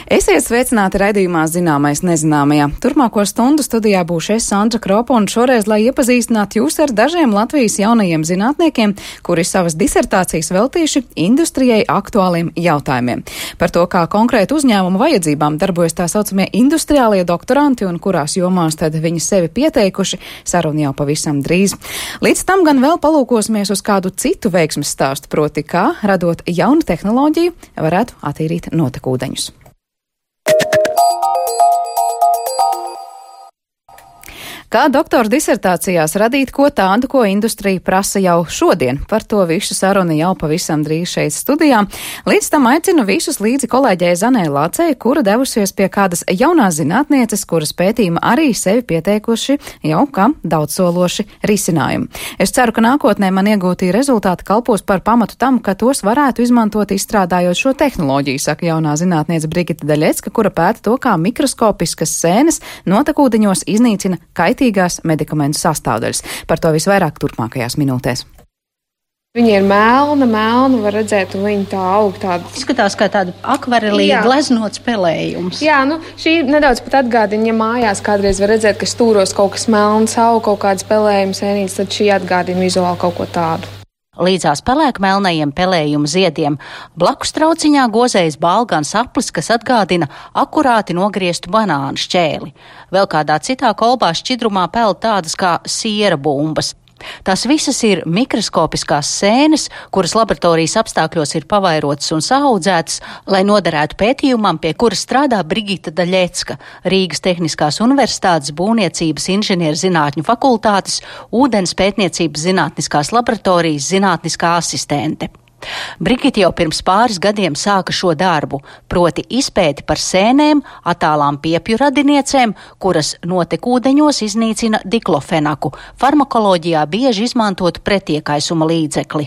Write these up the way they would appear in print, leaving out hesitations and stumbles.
Esiet sveicināti raidījumā Zināmais nezināmajā. Turpmāko stundu studijā būšu es, Sandra Kropa, un šoreiz, lai iepazīstinātu jūs ar dažiem Latvijas jaunajiem zinātniekiem, kuri savas disertācijas veltījuši industrijai aktuāliem jautājumiem. Par to, kā konkrēti uzņēmumu vajadzībām darbojas tā saucamie industriālie doktoranti un kurās jomās tad viņi sevi pieteikuši, saruna jau pavisam drīz. Līdz tam gan vēl palūkosimies uz kādu citu veiksmes stāstu, proti, kā, radot jaunu tehnoloģiju, varētu attīrīt notekūdeņus. Kā doktora disertācijās radīt ko tādu, ko industrija prasa jau šodien? Par to visu sarunu jau pavisam drīz šeit studijā. Līdz tam aicinu visus līdzi kolēģei Zanei Lācei, kura devusies pie kādas jaunās zinātnieces, kuras pētījuma arī sevi pieteikuši jau kā daudzsološi risinājumi. Es ceru, ka nākotnē man iegūtī rezultāti kalpos par pamatu tam, ka tos varētu izmantot izstrādājot šo tehnoloģiju, saka jaunā zinātniece Brigita Daļecka, kura pēta to, kā mikroskopiskas sēnes notekūdeņos iznīcina kaitīgās medikamentu sastāvdaļas. Par to visvairāk turpmākajās minūtēs. Viņa ir melna, var redzēt, un viņa tā aug tāda. Izskatās kā tāda akvarelīga gleznots spēlējums. Jā, šī nedaudz pat atgādina, ja mājās kādreiz var redzēt, ka stūros kaut kas melns aug, kaut kāda spēlējuma sēnītes, tad šī atgādina vizuāli kaut ko tādu. Līdzās pelēkmelnajiem pelējumu ziediem blakus trauciņā gozējas balgans aplis, kas atgādina akurāti nogrieztu banānu šķēli. Vēl kādā citā kolbā šķidrumā peld tādas kā siera bumbas. Tās visas ir mikroskopiskās sēnes, kuras laboratorijas apstākļos ir pavairotas un saaudzētas, lai noderētu pētījumam, pie kura strādā Brigita Daļecka, Rīgas Tehniskās Universitātes būvniecības inženierzinātņu fakultātes, ūdens pētniecības zinātniskās laboratorijas zinātniskā asistente. Brigita jau pirms pāris gadiem sāka šo darbu, proti izpēti par sēnēm, attālām piepju radiniecēm, kuras notekūdeņos iznīcina diklofenaku, farmakoloģijā bieži izmantotu pretiekaisuma līdzekli.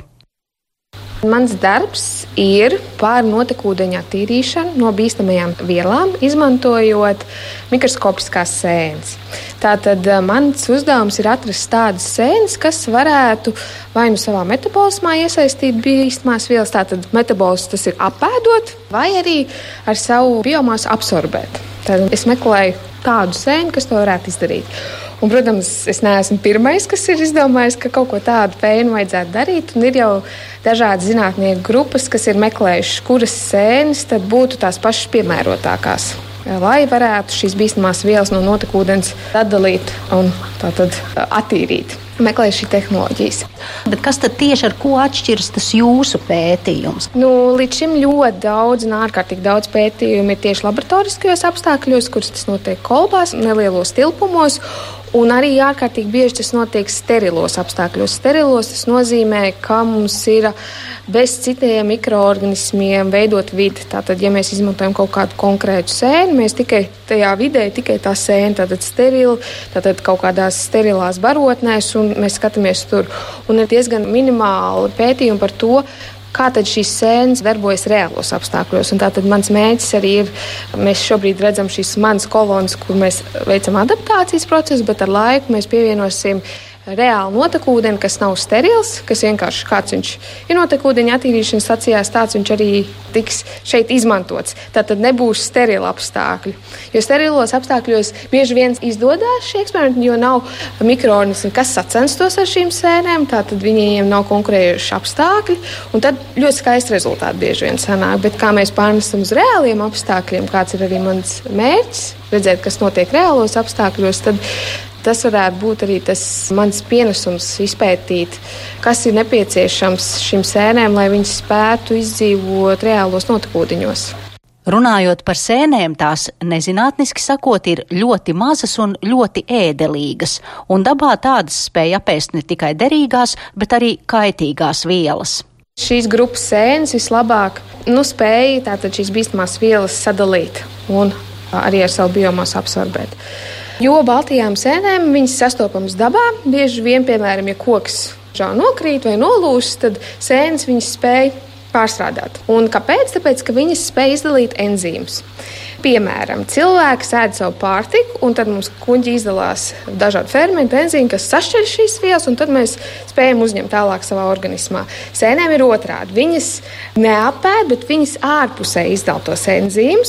Mans darbs ir par notekūdeņa attīrīšanu no bīstamajām vielām, izmantojot mikroskopiskās sēnes. Tātad mans uzdevums ir atrast tādas sēnes, kas varētu vai nu savā metabolismā iesaistīt bīstamās vielas, tātad metabolisms tas ir apēdot, vai arī ar savu biomasu absorbēt. Tad es meklēju tādu sēni, kas to varētu izdarīt. Un, protams, es neesmu pirmais, kas ir izdomājis, ka kaut ko tādu pēnu vajadzētu darīt. Un ir jau dažādas zinātnieku grupas, kas ir meklējušas, kuras sēnes tad būtu tās pašas piemērotākās, lai varētu šīs bīstamās vielas no notekūdens atdalīt un tātad attīrīt. Meklēju šī tehnoloģijas. Bet kas tad tieši ar ko atšķiras tas jūsu pētījums? Līdz šim ļoti daudz un ārkārtīgi daudz pētījumu ir tieši laboratoriskajos apstākļos, kuras tas notiek kolbās, nelielos tilpumos. Un arī ārkārtīgi bieži tas notiek sterilos apstākļos. Sterilos tas nozīmē, ka mums ir bez citiem mikroorganismiem veidot vidi. Tātad, ja mēs izmantojam kaut kādu konkrētu sēni, mēs tikai tajā vidē, tikai tā sēna, tātad sterila, tātad kaut kādās sterilās barotnēs, un mēs skatāmies tur. Un ir diezgan minimāli pētījumi par to, kā tad šīs sēnes darbojas reālos apstākļos. Un tātad mans mērķis arī ir, mēs šobrīd redzam šīs manas kolonas, kur mēs veicam adaptācijas procesu, bet ar laiku mēs pievienosim reāli notekūdeni, kas nav sterils, kas vienkārši kāds viņš ir notekūdeņa attīrīšanas stacijās, tāds viņš arī tiks šeit izmantots. Tātad nebūs sterila apstākļi. Jo sterilos apstākļos bieži vien izdodas šie eksperimenti, jo nav mikroorganismi, kas sacenstos ar šīm sēnēm, tātad viņiem nav konkurējuši apstākļi, un tad ļoti skaisti rezultāti bieži vien sanāk. Bet kā mēs pārnesam uz reāliem apstākļiem, kāds ir arī mans mērķis, redzēt, kas notiek reālos apstākļos, tad tas varētu būt arī tas mans pienesums izpētīt, kas ir nepieciešams šīm sēnēm, lai viņas spētu izdzīvot reālos notekūdeņos. Runājot par sēnēm, tās nezinātniski sakot ir ļoti mazas un ļoti ēdelīgas, un dabā tādas spēj apēst ne tikai derīgās, bet arī kaitīgās vielas. Šīs grupas sēnes vislabāk spēja tātad šīs bīstamās vielas sadalīt un arī ar savu biomasu absorbēt. Jo baltajām sēnēm viņas sastopamas dabā, bieži vien, piemēram, ja koks nokrīt vai nolūst, tad sēnes viņas spēj pārstrādāt. Un kāpēc? Tāpēc, ka viņas spēj izdalīt enzīmus. Piemēram, cilvēks ēd savu pārtiku, un tad mums kuģi izdalās dažādi fermenti, enzīmi, kas sašķeļ šīs vielas, un tad mēs spējam uzņemt tālāk savā organismā. Sēnēm ir otrādi. Viņas neapēd, bet viņas ārpusē izdala tos enzīmus,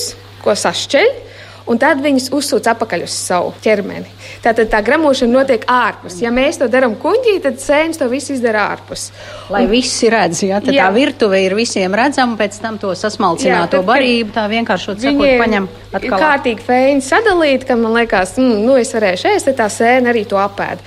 ko sašķeļ, un tad viņas uzsūc atpakaļ uz savu ķermeni. Tātad tā gramošana notiek ārpus. Ja mēs to darām kuņģī, tad sēnes to visu izdara ārpus. Lai visi redz, ja? Tad tā virtuve ir visiem redzama, pēc tam to sasmalcināto barību, tā vienkāršot sakot, paņem atkal. Viņi kārtīgi fēņi sadalīt, ka man liekas, es varēšu ēst, tad tā sēne arī to apēd.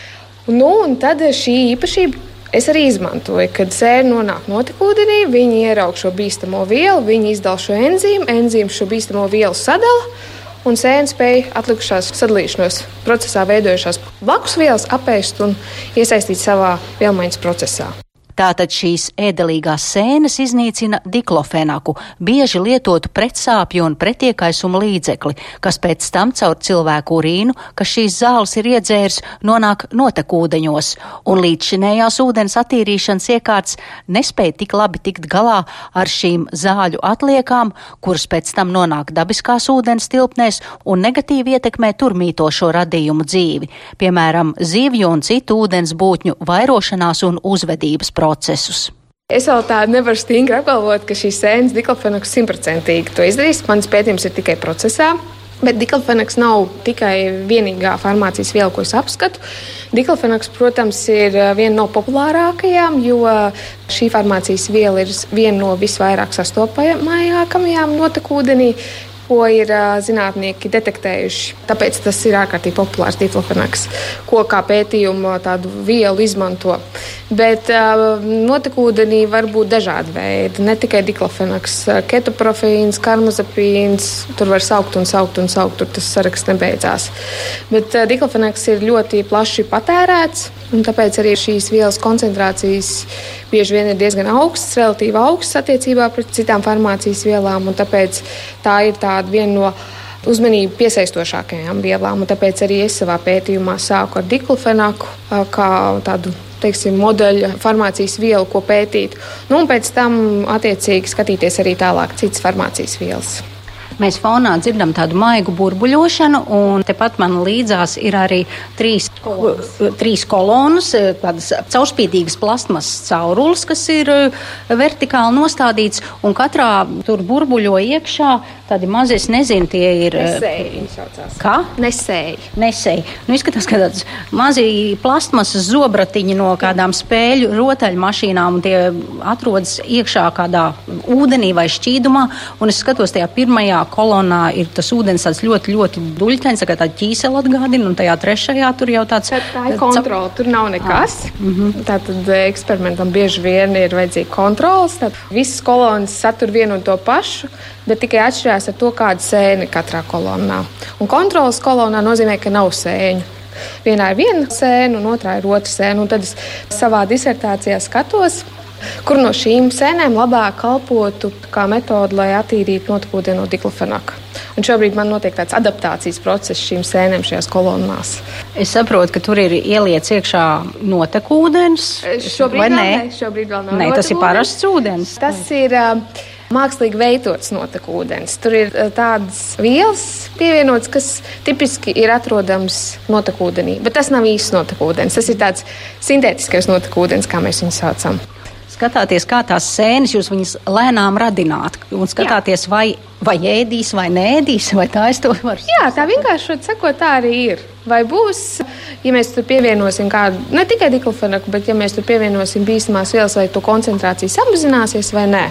Un tad šī īpašība es arī izmantoju, kad sēne nonāk notekūdenī, viņi ieraug šo bīstamo vielu, viņi izdala šo enzīmu šo bīstamo vielu sadala, un sēne spēja atlikušās sadalīšanos procesā veidojušās blakus vielas apēst un iesaistīt savā vielmaiņas procesā. Tātad šīs ēdelīgās sēnes iznīcina diklofenaku, bieži lietotu pretsāpju un pretiekaisumu līdzekli, kas pēc tam caur cilvēku urīnu, kas šīs zāles ir iedzēris, nonāk notekūdeņos, un līdzšinējās ūdens attīrīšanas iekārtas nespēja tik labi tikt galā ar šīm zāļu atliekām, kuras pēc tam nonāk dabiskās ūdens tilpnēs un negatīvi ietekmē tur mītošo radījumu dzīvi, piemēram, zivju un citu ūdens būtņu vairošanās un uzvedības procesus. Es vēl tādu nevaru stingri apgalvot, ka šīs sēnes diklofenaks 100% to izdarīs. Mans pētījums ir tikai procesā. Bet diklofenaks nav tikai vienīgā farmācijas viela, ko es apskatu. Diklofenaks, protams, ir viena no populārākajām, jo šī farmācijas viela ir viena no visvairāk sastopamākajām notekūdenī, ko ir zinātnieki detektējuši. Tāpēc tas ir ārkārtīgi populārs diklofenaks, ko kā pētījumu tādu vielu izmanto. Bet notekūdenī var būt dažādi veidi, ne tikai diklofenaks, ketoprofīns, karmazepīns, tur var saukt, tur tas saraksts nebeidzās. Bet diklofenaks ir ļoti plaši patērēts, un tāpēc arī šīs vielas koncentrācijas bieži vien ir diezgan augstas, relatīvi augstas attiecībā pret citām farmācijas vielām, un tāpēc tā ir tāda viena no uzmanību piesaistošākajām vielām, un tāpēc arī es savā pētījumā sāku ar diklofenaku kā tādu, modeļa farmācijas vielu, ko pētīt, un pēc tam attiecīgi skatīties arī tālāk citas farmācijas vielas. Mēs fonā dzirdam tādu maigu burbuļošanu, un tepat man līdzās ir arī trīs kolonas, tādas caurspīdīgas plastmasas caurules, kas ir vertikāli nostādīts, un katrā tur burbuļo iekšā tādi mazi, es nezinu, tie ir... Nesēji viņi saucās. Kā? Nesēji. Izskatās, ka tāds mazi plastmasas zobratiņi no kādām spēļu rotaļmašīnām, un tie atrodas iekšā kādā ūdenī vai šķīdumā, un es skatos tajā pirmajā kolonā ir tas ūdens tāds ļoti, ļoti duļķains, tā kā tāda ķīsela atgādina, un tajā trešajā tur jau tāds... Tā ir kontrola, tur nav nekas. Tātad eksperimentam bieži vien ir vajadzīga kontrols. Visas kolonas satur vienu un to pašu, bet tikai atšķirās ar to, kāda sēne katrā kolonā. Un kontrolas kolonā nozīmē, ka nav sēņu. Vienā ir viena sēne, un otrā ir otra sēne. Un tad es savā disertācijā skatos, kur no šīm sēnēm labāk kalpotu kā metode, lai attīrītu notekūdeni no diklofenaka. Un šobrīd man notiek tāds adaptācijas process šīm sēnēm šajās kolonās. Es saprotu, ka tur ir ieliets iekšā notekūdens. Šobrīd vēl nav. Nē, tas ir parasts ūdens. Tas ir mākslīgi veidots notekūdens. Tur ir tādas vielas pievienotas, kas tipiski ir atrodams notekūdenī. Bet tas nav īsts notekūdens. Tas ir tāds sintētiskais notekūdens, kā mēs viņu saucam. Skatāties, kā tās sēnes jūs viņas lēnām radināt, un skatāties, vai ēdīs, vai neēdīs, vai tā es to varu. Jā, tā vienkārši sakot, tā arī ir. Vai būs, ja mēs tur pievienosim kādu, ne tikai diklofenaku, bet ja mēs tur pievienosim bīstamās vielas, vai to koncentrācija samazināsies vai nē.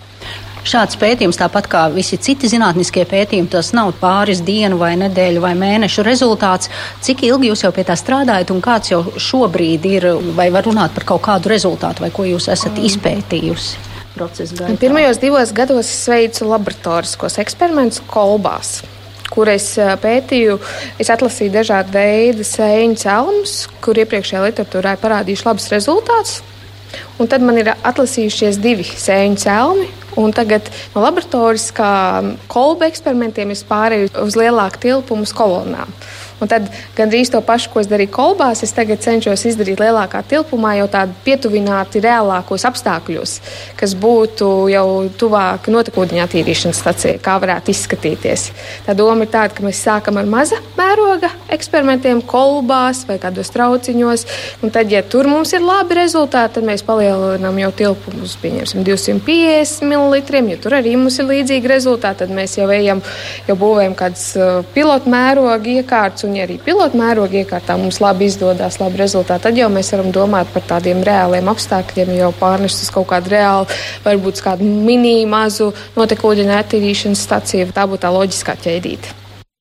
Šāds pētījums, tāpat kā visi citi zinātniskie pētījumi, tas nav pāris dienu vai nedēļu vai mēnešu rezultāts. Cik ilgi jūs jau pie tā strādājat un kāds jau šobrīd ir, vai var runāt par kaut kādu rezultātu, vai ko jūs esat izpētījusi procesa gaitā? Pirmajos 2 gados es veicu laboratoriskos eksperimentus kolbās, kur es pētīju, es atlasīju dažādu veidu sēņu celmus, kur iepriekšējā literatūrā ir parādījuši labus rezultātus. Un tad man ir atlasījušies 2 sēņu celmi, un tagad no laboratoriskā kolba eksperimentiem es pārēju uz lielāku tilpumu uz kolonām. Un tad gandrīz to pašu, ko es darīju kolbās, es tagad cenšos izdarīt lielākā tilpumā, jau tādu pietuvināti reālākos apstākļos, kas būtu jau tuvāk notekūdeņa attīrīšanas stacijai, kā varētu izskatīties. Tā doma ir tāda, ka mēs sākam ar maza mēroga eksperimentiem kolbās vai kādos trauciņos, un tad, ja tur mums ir labi rezultāti, tad mēs palielinām jau tilpumus, pieņemsim 250 ml, ja tur arī mums ir līdzīgi rezultāti, tad mēs jau būvējam kādas pilotu mēroga iekārtas, un ja arī pilotu mēroga iekārtā mums labi izdodas, labi rezultāti, tad jau mēs varam domāt par tādiem reāliem apstākļiem, jau pārnest uz kaut kādu reālu, varbūt kādu mini mazu notekūdeņa attīrīšanas staciju. Tā būtu tā loģiskā ķēdīte.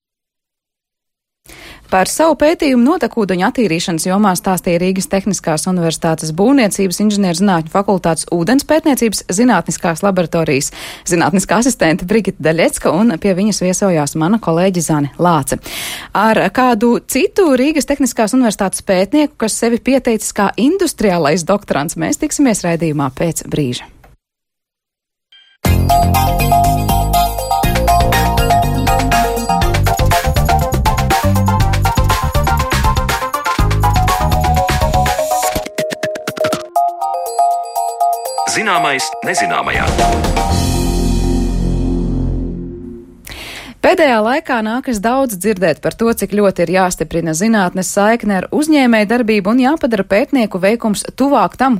Par savu pētījumu notekūdeņu attīrīšanas jomā stāstīja Rīgas Tehniskās universitātes būvniecības inženierzinātņu fakultātes ūdens pētniecības zinātniskās laboratorijas zinātniskā asistente Brigita Daļecka, un pie viņas viesojās mana kolēģe Zane Lāce. Ar kādu citu Rīgas Tehniskās universitātes pētnieku, kas sevi pieteicis kā industriālais doktorants, mēs tiksimies raidījumā pēc brīža. Zināmais nezināmajā. Pēdējā laikā nākas daudz dzirdēt par to, cik ļoti ir jāstiprina zinātnes saikne ar uzņēmēju darbību un jāpadara pētnieku veikums tuvāk tam,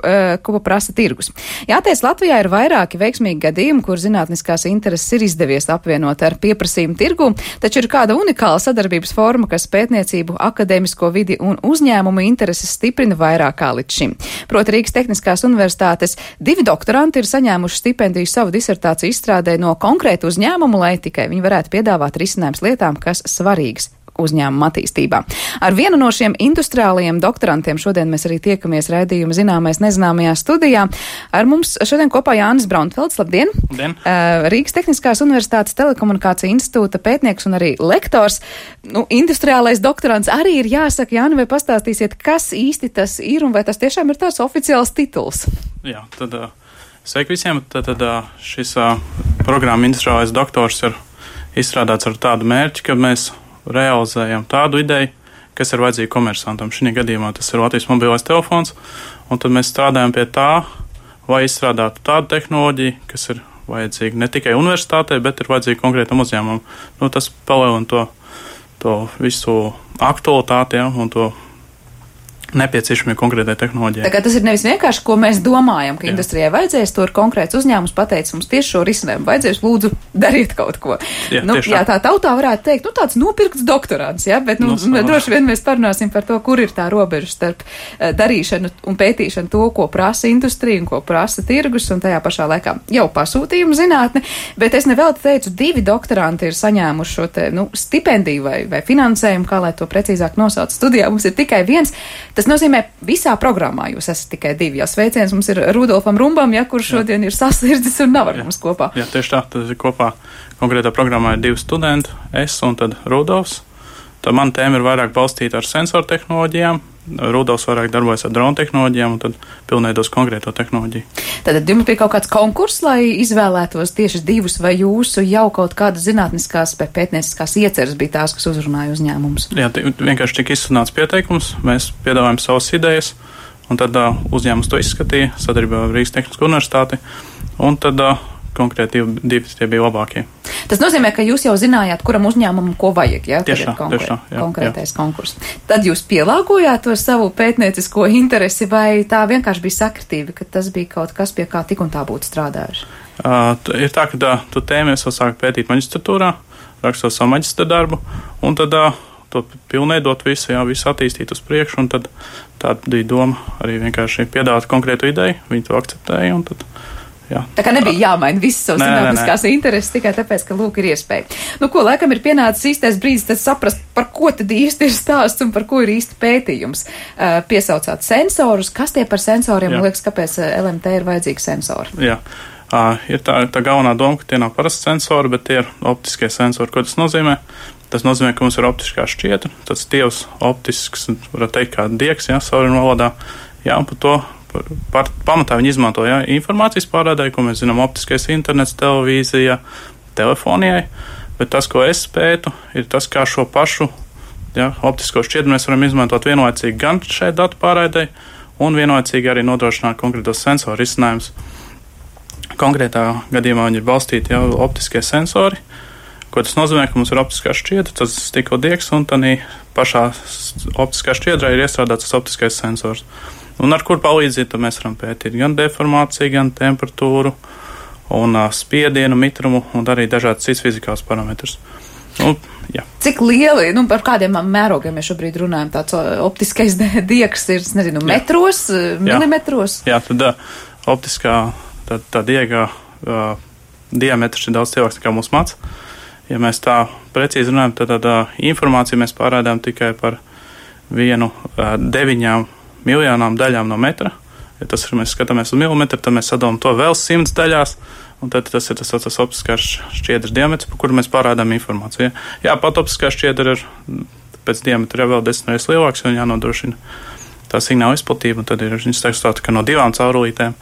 ko prasa tirgus. Jāteic, Latvijā ir vairāki veiksmīgi gadījumi, kur zinātniskās intereses ir izdevies apvienot ar pieprasījumu tirgu, taču ir kāda unikāla sadarbības forma, kas pētniecību, akadēmisko vidi un uzņēmumu intereses stiprina vairāk kā līdz šim. Proti Rīgas Tehniskās universitātes 2 doktoranti ir saņēmuši stipendiju savu disertāciju izstrādē no konkrēta uzņēmuma, lai tikai viņi varētu piedāvāt risinājums lietām, kas svarīgas uzņēmuma attīstībā. Ar vienu no šiem industriālajiem doktorantiem šodien mēs arī tiekamies raidījuma Zināmais nezināmajā studijā. Ar mums šodien kopā Jānis Braunfelds. Labdien! Labdien! Rīgas Tehniskās universitātes telekomunikācija institūta pētnieks un arī lektors. Industriālais doktorants arī ir jāsaka. Jāni, vai pastāstīsiet, kas īsti tas ir un vai tas tiešām ir tās oficiāls tituls? Jā, tad sveiki visiem. Tad šis programma industriālais doktors ir izstrādāts ar tādu mērķi, ka mēs realizējam tādu ideju, kas ir vajadzīga komersantam. Šī gadījumā tas ir Latvijas mobilais telefons, un tad mēs strādājam pie tā, lai izstrādātu tādu tehnoloģiju, kas ir vajadzīga ne tikai universitātei, bet ir vajadzīga konkrētam uzņēmumam. Tas palielina to visu aktualitāti, ja, un to nepieciešamie konkrētai tehnoloģijai. Tā kā tas ir nevis vienkārši, ko mēs domājam, ka industrijai vajadzēs, to ir konkrēts uzņēmums pateicis, mums tieši šo risinājumu vajadzēs, lūdzu, dariet kaut ko. Jā, tā tautā varētu teikt, tāds nopirkts doktorants, ja, bet droši vien mēs parunāsim par to, kur ir tā robeža starp darīšanu un pētīšanu to, ko prasa industrija un ko prasa tirgus, un tajā pašā laikā jau pasūtījumu zinātne, bet es nevēl teicu, 2 doktoranti ir saņēmuši šo te, stipendiju vai finansējumu, kā lai to precīzāk nosauc studijā, mums ir tikai viens. Tas nozīmē, visā programmā jūs esat tikai 2. Jā, sveiciens mums ir Rudolfam Rumbam, kurš šodien ir sasirdzis un nav ar mums kopā. Jā, tieši tā, tad kopā konkrētā programmā ir 2 studenti, es un tad Rudolfs. Tad man tēma ir vairāk balstīta ar sensoru tehnoloģijām, Rudolfs vairāk darbojas ar dronu tehnoloģijām un tad pilnveidos konkrēto tehnoloģiju. Tad jums bija kaut kāds konkurss, lai izvēlētos tieši 2 vai jūsu jau kaut kādas zinātniskās vai pētnieciskās ieceres bija tās, kas uzrunāja uzņēmumus? Jā, vienkārši tika izsludināts pieteikums, mēs piedāvājam savas idejas, un tad uzņēmums to izskatīja sadarbībā ar Rīgas Tehnisko universitāti, un tad konkrēti 2 tie bija labākie. Tas nozīmē, ka jūs jau zinājāt, kuram uzņēmumam ko vajag, ja? Tieši tā, konkrētais konkurss. Tad jūs pielāgojāt to savu pētniecisko interesi, vai tā vienkārši bija sakritība, ka tas bija kaut kas, pie kā tik un tā būtu strādājuši? Ir tā, ka tu tēmu es vēl sāku pētīt maģistratūrā, rakstot savu maģistra darbu, un tad to pilnveidot visu attīstīt uz priekšu, un tad tāda bija doma arī vienkārši piedāvāt konkrētu ideju, viņi to akceptēja, un tad jā. Tā kā nebija jāmaina visas savas zinātniskās intereses tikai tāpēc, ka lūk ir iespēja. Laikam ir pienācis īstais brīdis tad saprast, par ko tad īsti ir stāsts un par ko ir īsti pētījums. Piesaucāt sensorus, kas tie par sensoriem, man liekas, kāpēc LMT ir vajadzīgi sensori? Jā. Ir tā galvenā doma, ka tie nav parasti sensori, bet tie ir optiskie sensori. Ko tas nozīmē? Tas nozīmē, ka mums ir optiskā šķieta, tāds stievs optisks, varētu teikt, kā diegs, sauruma valodā. Jā, un par to pamatā viņi izmanto informācijas pārādē, ko mēs zinām, optiskais internets, televīzija, telefonijai, bet tas, ko es pētu, ir tas, kā šo pašu Ja, optisko šķiedru mēs varam izmantot vienlaicīgi gan šeit datu pārraidei, un vienlaicīgi arī nodrošināt konkrētos sensoru risinājumus. Konkrētā gadījumā viņi ir balstīti jau optiskie sensori, ko tas nozīmē, ka mums ir optiskā šķiedra, tas stikla diegs, un tad pašā optiskā šķiedrā ir iestrādāts tas optiskais sensors. Un ar kur palīdzību mēs varam pētīt gan deformāciju, gan temperatūru, un spiedienu, mitrumu, un arī dažādas citas fizikālas parametrus. Jā. Cik lieli, par kādiem mērogiem mēs šobrīd runājam, tāds optiskais diegs ir, nezinu, metros, milimetros? Jā, tad optiskā tā diega diametrs ir daudz lielāks nekā mūsu mats. Ja mēs tā precīzi runājam, tad informāciju mēs pārādām tikai par 1/9 miljonām daļām no metra. Ja tas ir, mēs skatāmies uz milimetru, tad mēs sadalām to vēl 100 daļās, un tad tas ir tas optiskās šķiedras diametrs, par kuru mēs pārādām informāciju. Jā, pat optiskā šķiedra ir pēc diametra vēl 10 reizes lielāks, un jānodrošina tā signāla izplatība, un tad ir viņas tekstāta, ka no 2 caurulītēm.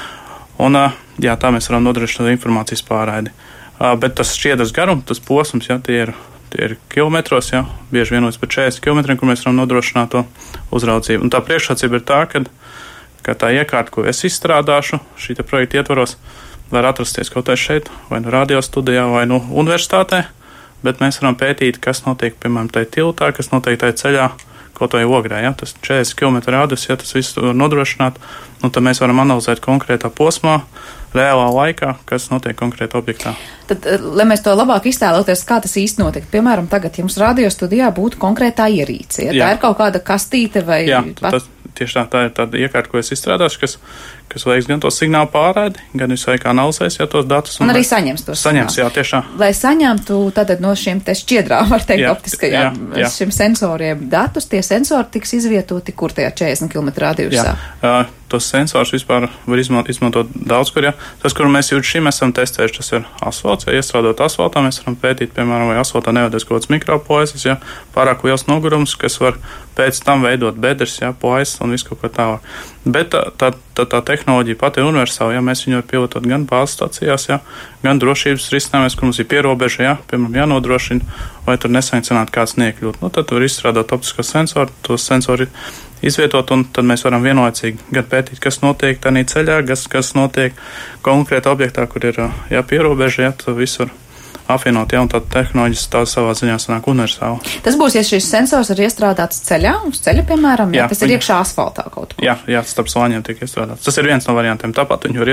Un jā, tā mēs varam nodrošināt informācijas pārraidi. Bet tas šķiedras garums, tas posms, jā, tie ir kilometros, jā, bieži vien līdz pat 40 kilometriem, kur mēs varam nodrošināt to uzraudzību. Un tā priekšrocība ir tā, ka tā iekārta, ko es izstrādāšu šī projekta ietvaros, var atrasties kaut vai šeit, vai nu radiostudijā, vai nu universitātē, bet mēs varam pētīt, kas notiek, piemēram, tajā tiltā, kas notiek tajā ceļā, kaut vai ogrē, ja, tas 40 km radius, ja tas viss var nodrošināt, un tad mēs varam analizēt konkrētā posmā, reālā laikā, kas notiek konkrētā objektā. Tad, lai mēs to labāk iztēloties, kā tas īsti notiek, piemēram, tagad jums radiostudijā būtu konkrētā ierīce, ja? Tā ir kaut kāda kastīte vai... Jā, tieši tā ir tāda iekārta, ko es izstrādāšu, kas veiks gan to signālu pārraidi, gan visu laiku analizēs, ja tos datus. Un arī saņems tos signālus. Jā, tiešām. Lai saņemtu tātad no šiem te šķiedrām, var teikt, optiskajām šiem sensoriem datus, tie sensori tiks izvietoti kur tajā 40 km radiusā? Jā, tos sensors vispār var izmantot daudz kur, ja. Tas, kur mēs jau šim esam testējuši, tas ir asfalts, ja iestrādot asfaltā, mēs varam pētīt, piemēram, vai asfaltā nevadies kaut kāds mikroplēsis, ja, pārāk liels nogurums, kas var pēc tam veidot bedres, ja, plēsis un visu kaut ko tālāk. Bet tā tehnoloģija pati ir universāla, ja mēs viņu var pilotot gan bāzes stacijās, ja, gan drošības risinājumos, kur mums ir pierobeža, ja, piemēram, jānodrošina, vai tur nesankcionēt kāds niekļūt. Tad var izstrādāt optisko sensoru, tos sensori izvietot, un tad mēs varam vienlaicīgi gan pētīt, kas notiek tādā ceļā, kas notiek konkrētā objektā, kur ir pierobeža, ja, to visu var apvienot, ja, un tā tehnoloģijas tā savā ziņā sanāk universāli. Tas būs, ja šis sensors ir iestrādāts ceļā, uz ceļa, piemēram, ja tas ir iekšā asfaltā kaut kur. Jā, starp slāņiem tiek iestrādāts. Tas ir viens no variantiem. Tāpat viņi var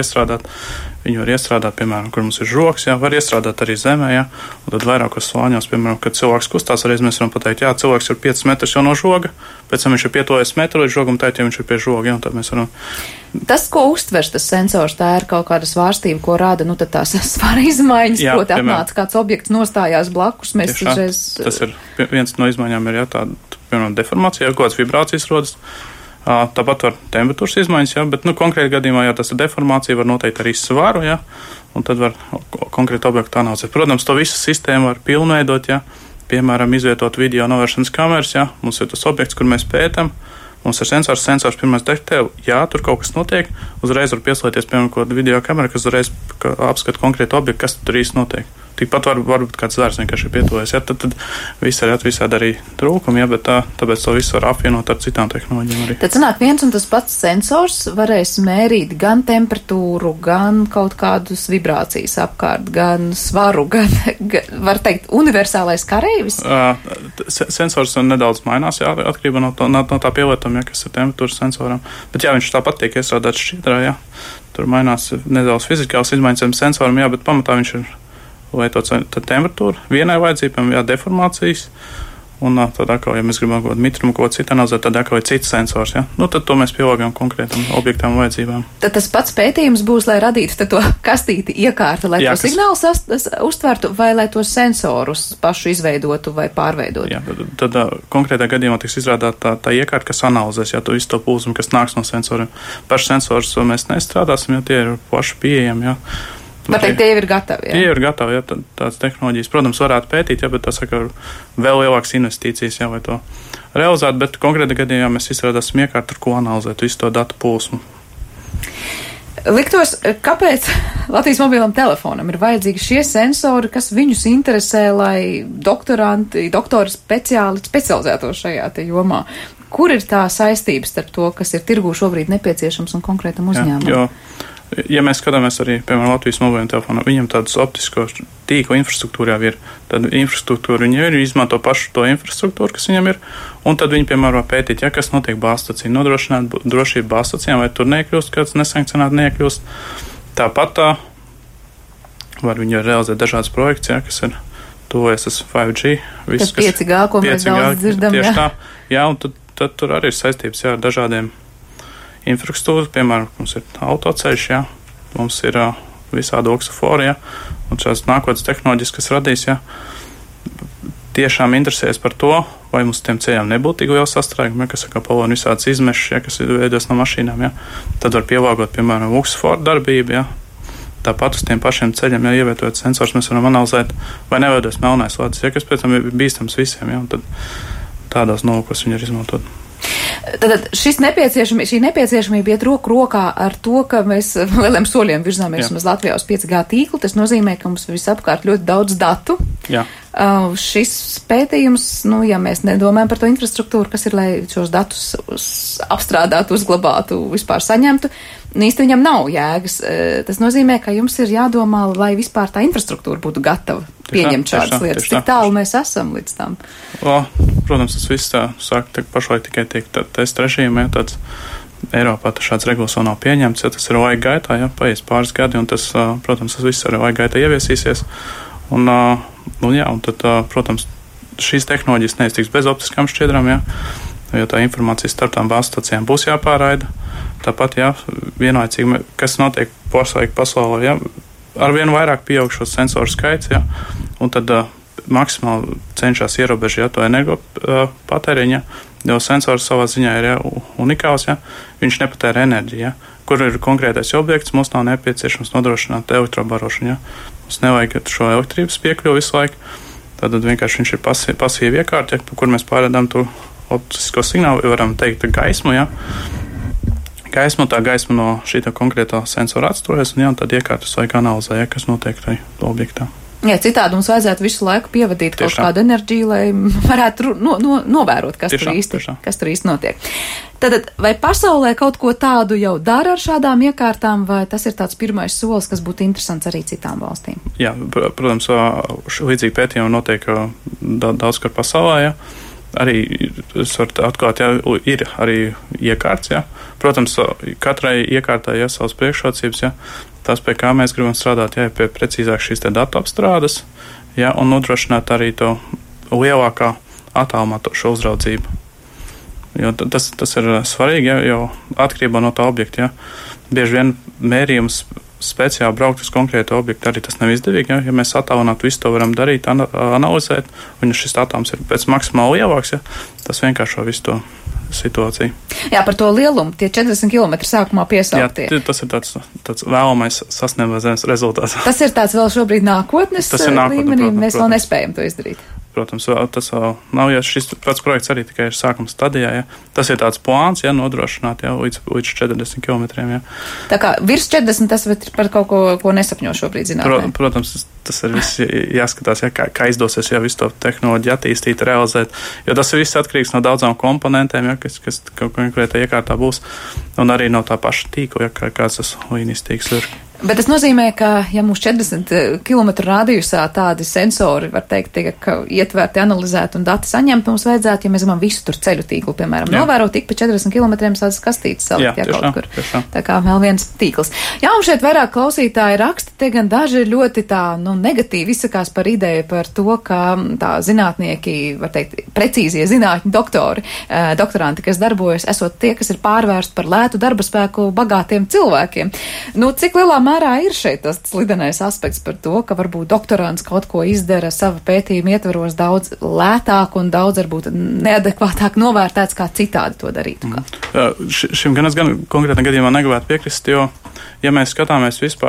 iestrādāt, piemēram, kur mums ir žoks, jā, var iestrādāt arī zemē, jā, un tad vairākos slāņos, piemēram, kad cilvēks kustās, reiz mēs varam pateikt, jā, cilvēks ir 5 metrus jau no žoga, pēc tam viņš ir pietuvojies metru līdz žogam, tēt, ja viņš ir pie žoga, jā, un tad mēs varam. Tas, ko uztvers tas sensors, tā ir kaut kāda svārstība, ko rāda, tad tās svara izmaiņas, proti atnāca kāds objekts nostājās blakus, mēs uzreiz... Tas ir viens no izmaiņām, ir, jā, tāda, piemēram, deformācija, kaut kādas vibrācijas rodas. Tāpat var temperatūras izmaiņas, jā, bet, konkrēti gadījumā, ja tas ir deformācija, var noteikt arī svaru, jā, un tad var konkrēti objektu analizēt. Protams, to visu sistēmu var pilnveidot, jā, piemēram, izvietot video novēršanas kameras, jā, mums ir tas objekts, kur mēs pētam, mums ir sensors pirmais detektē, jā, tur kaut kas notiek, uzreiz var pieslēgties, piemēram, kaut video kamera, kas uzreiz apskata konkrētu objektu, kas tur īsti notiek. Tikpat varbūt kāds zārs vienkārši ir pietuvojies, ja, tad visādi arī trūkumi, ja, bet tāpēc to visu var apvienot ar citām tehnoloģijām arī. Tad sanāk viens un tas pats sensors varēs mērīt gan temperatūru, gan kaut kādus vibrācijas apkārt, gan svaru, gan var teikt, universālais kareivis? Sensors nedaudz mainās, jā, atkarībā no tā pielietojuma, ja, kas ir temperatūras sensoram, bet jā, viņš tāpat tiek iestrādāts šķiedrā, jā, tur mainās nedaudz fizikāls izmaiņas sensoram, jā, bet pamatā viņš ir vai to temperatūru, vienai vajadzībām, jā, deformācijas, un tad atkal, ja mēs gribam kaut kādu mitrumu, kaut citu analizēt, tad atkal ir cits sensors, jā. Tad to mēs pielāgojam konkrētam objektām vajadzībām. Tad tas pats pētījums būs, lai radītu to kastīti iekārtu, lai to signālu uztvertu, vai lai tos sensorus pašu izveidotu vai pārveidotu? Jā, tad konkrētā gadījumā tiks izrādāta tā iekārta, kas analizēs, jā, to visu to pulsumu, kas nāks no sensoriem. Paši sensors mēs nestrādāsim, jo tie ir paši pieejami, jā. Var teikt, tie jau ir gatavi, jā? Tie jau ir gatavi, jā, tādas tehnoloģijas, protams, varētu pētīt, jā, bet tas saka, vēl lielākas investīcijas, jā, vai to realizēt, bet konkrēti gadījumā mēs izstrādāsim iekārtu, ar ko analizēt visu to datu plūsmu. Liktos, kāpēc Latvijas mobilam telefonam ir vajadzīgi šie sensori, kas viņus interesē, lai doktori specializētos šajā te jomā? Kur ir tā saistības starp to, kas ir tirgū šobrīd nepieciešams un konkrētam uzņēmumam? Ja mēs skatāmies arī, piemēram, Latvijas mobiliem telefonam, viņam tādas optisko tīkla infrastruktūrā ir, tad infrastruktūra viņi ir, izmanto pašu to infrastruktūru, kas viņam ir, un tad viņi, piemēram, pētīt, kas notiek bāzstacijā, nodrošināt drošību bāzstacijām, vai tur neiekļūst kāds nesankcionēti neiekļūst. Tāpat var viņi realizēt dažādas projekts, kas ir tuvojas uz 5G. Tas 5G, ko mēs daudz dzirdam. Tieši tā, un tad tur arī ir saistības ar dažādiem infrastruktūru, piemēram, mums ir autoceļš, mums ir visādi oksofori, un šāds nākotnes tehnoloģijas, kas radīs, tiešām interesējas par to, vai mums tiem ceļām nebūtu tik liela sastrēguma, kas saka, poloni visādas izmešas, kas ir veidos no mašīnām, tad var pielāgot, piemēram, oksoforu darbību, Tāpat uz tiem pašiem ceļiem, ievietojot sensors, mēs varam analizēt, vai neveidos melnais ledus, kas pēc tam ir bīstams visiem, un tad tādās nolūkos viņi ir izmantot. Tad šī nepieciešamība iet roku rokā ar to, ka mēs lieliem soļiem virzāmies uz Latvijā uz 5G tīklu. Tas nozīmē, ka mums visapkārt ļoti daudz datu. Šis pētījums, ja mēs nedomājam par to infrastruktūru, kas ir, lai šos datus apstrādātu, uzglabātu, vispār saņemtu, īsti viņam nav jēgas. Tas nozīmē, ka jums ir jādomā, lai vispār tā infrastruktūra būtu gatava pieņemt šādas lietas. Cik tālu mēs esam līdz tam? Protams, tas viss sāk pašlaik tikai tiek testa režīmē, tāds Eiropā šāds regulas vēl nav pieņemts, tas ir laika gaitā, paies pāris gadi, un tas, protams, tas viss arī laika gaitā ieviesīsies. Un tad, protams, šīs tehnoloģijas neiztiks bez optiskām šķiedrām, jo tā informācija starp tām bāzstacijām būs jāpāraida. Tāpat, vienlaicīgi, kas notiek pasaulē, arvien vairāk pieaug šo sensoru skaits, un tad maksimāli cenšas ierobežot to energo patēriņu, jo sensors savā ziņā ir unikāls, viņš nepatēra enerģiju, kur ir konkrētais objekts, mums nav nepieciešams nodrošināt elektrobarošanu, mums nevajag šo elektrības piekļuvi visu laiku, tad vienkārši viņš ir pasīvi iekārta, pa kur mēs pārēdām to optisko signālu, varam teikt gaismu, gaisma no šī konkrētā sensora atstrojas, un tad iekārtas vajag analizēt, kas notiek tajā objektā. Citādi mums vajadzētu visu laiku pievadīt kaut kādu enerģiju, lai varētu novērot, kas tur īsti notiek. Tad vai pasaulē kaut ko tādu jau dara ar šādām iekārtām, vai tas ir tāds pirmais solis, kas būtu interesants arī citām valstīm? Jā, protams, līdzīgi pētījumi notiek daudz kur pasaulē, Arī es varu atklāt, ir arī iekārts, Protams, katrai iekārtai savas priekšrocības, Tas, pie kā mēs gribam strādāt, pie precīzāk šīs datu apstrādes, un nodrošināt arī to lielākā attālumā šo uzraudzību. Jo tas ir svarīgi, jo atkarībā no tā objekta, bieži vien mērījums speciāli braukt uz konkrētu objektu, arī tas nav izdevīgi. Ja mēs attālinātu visu to varam darīt, analizēt, un ja šis attālums ir pēc maksimāli lielāks, tas vienkāršo visu to situāciju. Jā, par to lielumu, tie 40 km sākumā piesauktie. Jā, tas ir tāds vēlamais sasniedzams rezultāts. Tas ir tāds vēl šobrīd nākotnes līmenī, mēs vēl nespējam to izdarīt. Protams, tas vēl nav, šis pats projekts arī tikai ir sākuma stadijā, Tas ir tāds plāns, nodrošināt, līdz 40 km, Tā kā virs 40 tas ir par kaut ko nesapņo šobrīd zinātnē. Protams, tas ir viss jāskatās, kā izdosies visu to tehnoloģiju attīstīt, realizēt, jo tas viss atkarīgs no daudzām komponentēm, kas konkrētā iekārtā būs, un arī no tā paša tīkla, kāds tas līnijas tīkls ir. Bet tas nozīmē, ka, ja mums 40 km rādījusā tādi sensori, var teikt, tiek ietverti, analizēti un dati saņemt, mums vajadzētu, ja mēs gribam visu tur ceļu tīklu, piemēram, novērot tik pa 40 km tādas kastītes salikt, kaut kur. Tā kā vēl viens tīkls. Jā, un šeit vairāk klausītāji raksta, te gan daži ir ļoti negatīvi izsakās par ideju par to, ka tā zinātnieki, var teikt, precīzie zinātņu doktoranti, kas darbojas, esot tie, kas ir pārvērsti par lētu darba spēku bagātiem cilvēkiem. Cik lielā mērā ir šeit tas slidenais aspekts par to, ka varbūt doktorants kaut ko izdara sava pētījuma ietvaros daudz lētāk un daudz varbūt neadekvātāk novērtēts, kā citādi to darītu? Šim gan konkrētam gadījumā negribētu piekrist, jo, ja mēs skatāmies vispār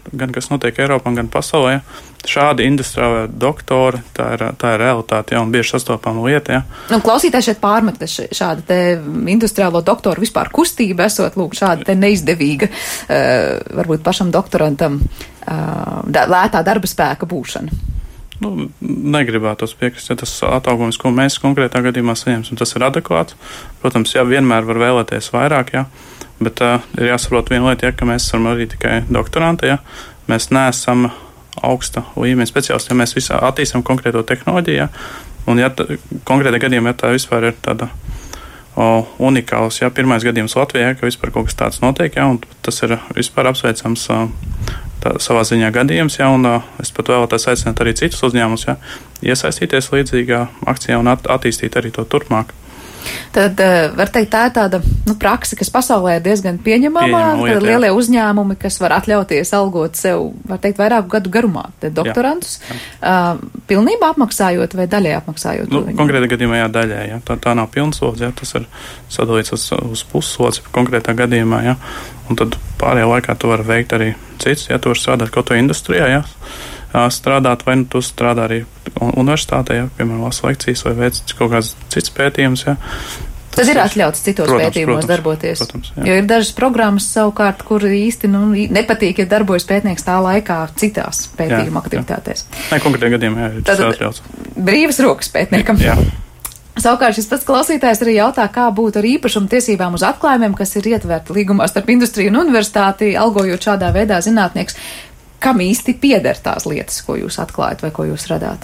gan kas notiek Eiropā, gan pasaulē. Ja. Šādi industriālā doktori, tā ir realitāte, ja, un bieži sastopama lieta. Ja. Nu, klausītāji šeit pārmet, ka šāda te industriālo doktoru vispār kustība esot, lūk, šāda te neizdevīga, varbūt pašam doktorantam lētā darba spēka būšana. Nu, negribētos piekrist, ja tas atalgojums, ko mēs konkrētā gadījumā saņemsim, tas ir adekvāts. Protams, jā, vienmēr var vēlēties vairāk, jā, bet ir jāsaprot viena lieta, ja, ka mēs esam arī tikai doktoranti, ja. Mēs neesam augsta līmeņa speciālisti, ja mēs visā attīstam konkrēto tehnoloģiju, ja, un ja konkrētā gadījumā, ja tā vispār ir tāda unikāls, ja, pirmais gadījums Latvijā, ka vispār kaut kas tāds notiek, ja, un tas ir vispār apsveicams savā ziņā gadījums, ja, un es pat vēlētos aicināt arī citus uzņēmumus, ja, iesaistīties līdzīgā akcijā un attīstīt arī to turpmāk. Tad var teikt, tā ir tāda praksa, kas pasaulē ir diezgan pieņemama, kad lielie uzņēmumi, kas var atļauties algot sev, var teikt, vairāku gadu garumā, doktorantus, pilnībā apmaksājot vai daļai apmaksājot? Nu, konkrētā gadījumā, jā, daļai, jā. Tā nav pilnslodze, jā, tas ir sadalīts uz pusslodzi konkrētā gadījumā, jā, un tad pārējā laikā tu var veikt arī cits, ja tu var strādāt kaut ko industrijā, jā. Strādāt, vai tu strādā arī universitātē, ja, piemēram, lasa lekcijas vai veic kaut kāds cits pētījums. Ja. Tas ir atļauts citos pētījumos darboties. Protams, jo ir dažas programmas savukārt, kur īsti nepatīk, ja darbojas pētnieks tā laikā citās pētījuma aktivitātēs. Nē, konkrētā gadījumā ir tas atļauts. Brīvas rokas pētniekam. Jā. Savukārt šis pats klausītājs arī jautā, kā būtu ar īpašumu tiesībām uz atklājumiem, kas ir ietverti līgumā starp industriju un universitāti, algojot šādā veidā zinātnieks. Kam īsti pieder tās lietas, ko jūs atklājat vai ko jūs radāt?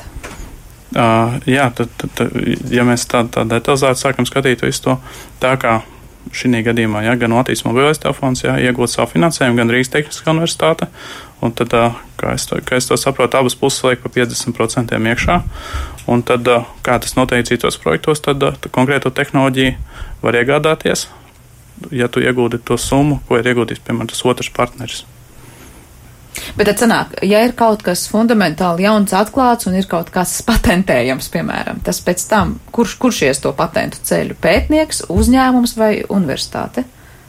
Jā, tad, ja mēs tā detalizēti sākam skatīt visu to, tā kā šī gadījumā, ja, gan Latvijas mobilais telefons, ja, iegūt savu finansējumu, gan Rīgas Tehniskā universitāte, un tad, kā es to saprotu, abas puses liek pa 50% iekšā, un tad, kā tas notiek citos projektos, tad konkrēto tehnoloģiju var iegādāties, ja tu iegūdi to summu, ko ir iegūdījis, piemēram, tas otrs partneris. Bet tad sanāk, ja ir kaut kas fundamentāli jauns atklāts un ir kaut kas patentējams, piemēram, tas pēc tam, kurš ies to patentu ceļu? Pētnieks, uzņēmums vai universitāte?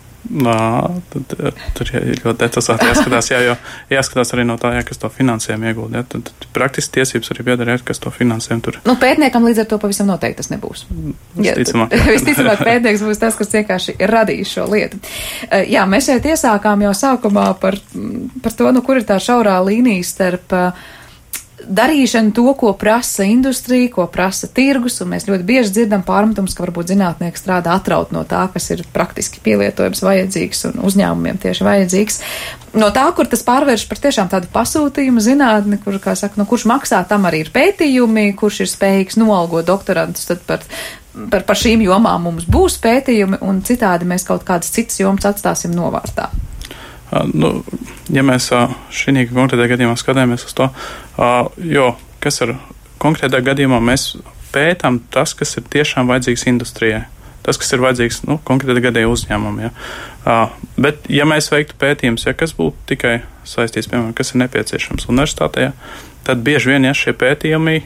Tad tur ļoti detalizēti jāskatās, jo jāskatās arī no tā, kas to finansējumu iegūda. Ja, tad praktiski tiesības arī pieder, kas to finansējumu tur. Pētniekam līdz ar to pavisam noteikti tas nebūs. Visticamāk, pētnieks būs tas, kas vienkārši radīs šo lietu. Jā, mēs šeit iesākām jau sākumā par to, kur ir tā šaurā līnija starp darīšana to, ko prasa industrija, ko prasa tirgus, un mēs ļoti bieži dzirdam pārmetums, ka varbūt zinātnieki strādā atraut no tā, kas ir praktiski pielietojams, vajadzīgs un uzņēmumiem tieši vajadzīgs. No tā, kur tas pārvērš par tiešām tādu pasūtījumu zinātni, kur, kā saka, kurš maksā, tam arī ir pētījumi, kurš ir spējīgs noalgot doktorantus, tad par šīm jomām mums būs pētījumi, un citādi mēs kaut kādas citas jomas atstāsim novārtā. Ja mēs šī konkrētajā gadījumā skatāmies uz to, kas ir konkrētajā gadījumā, mēs pētām tas, kas ir tiešām vajadzīgs industrijai, tas, kas ir vajadzīgs konkrētajā gadījumā uzņēmumam. Ja. Bet, ja mēs veiktu pētījumus, kas būtu tikai saistīts, piemēram, kas ir nepieciešams universitātē, tad bieži vien šie pētījumi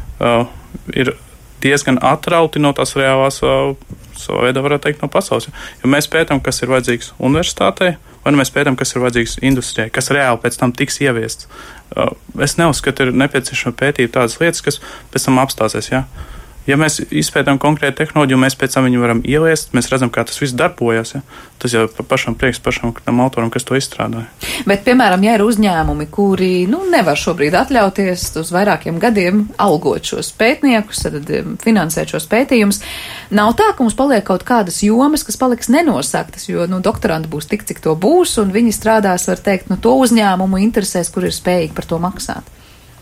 ir diezgan atrauti no tās reālās, savā veidā varētu teikt, no pasaules. Jo mēs pētām, kas ir vajadzīgs universitātei, vai mēs pētām, kas ir vajadzīgs industrijai, kas reāli pēc tam tiks ieviests. Es neuzskatu, ir nepieciešama pētīt tādas lietas, kas pēc tam apstāsies. Ja? Ja mēs izpētām konkrētu tehnoloģiju, mēs pēc tam viņu varam ieviest, mēs redzam, kā tas viss darbojas. Ja? Tas jau pašam prieks pašam tam autoram, kas to izstrādāja. Bet, piemēram, ja ir uzņēmumi, kuri nevar šobrīd atļauties uz vairākiem gadiem algot šos pētniekus, tad finansēt šos pētījumus, nav tā, ka mums paliek kaut kādas jomas, kas paliks nenosaktas, jo doktoranti būs tik, cik to būs, un viņi strādās, var teikt, to uzņēmumu interesēs, kur ir spējīgi par to maksāt.